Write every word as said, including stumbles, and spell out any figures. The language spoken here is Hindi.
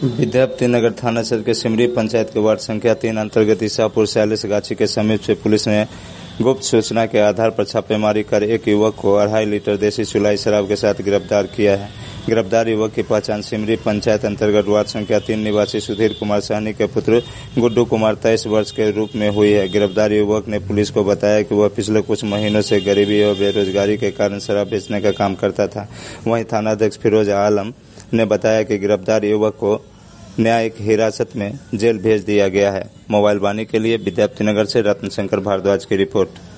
विद्यापतिनगर थाना क्षेत्र के सिमरी पंचायत के वार्ड संख्या तीन अंतर्गत ईसापुर सैलेस गाछी के समीप से पुलिस ने गुप्त सूचना के आधार पर छापेमारी कर एक युवक को अढ़ाई लीटर देसी चुलाई शराब के साथ गिरफ्तार किया है। गिरफ्तार युवक की पहचान सिमरी पंचायत अंतर्गत वार्ड संख्या तीन निवासी सुधीर कुमार सहनी के पुत्र गुड्डू कुमार तेईस वर्ष के रूप में हुई है। गिरफ्तार युवक ने पुलिस को बताया कि वह पिछले कुछ महीनों से गरीबी और बेरोजगारी के कारण शराब बेचने का काम करता था। वहीं थानाध्यक्ष फिरोज आलम ने बताया कि गिरफ्तार युवक को न्यायिक हिरासत में जेल भेज दिया गया है। मोबाइल वाणी के लिए विद्यापतिनगर से रत्न शंकर भारद्वाज की रिपोर्ट।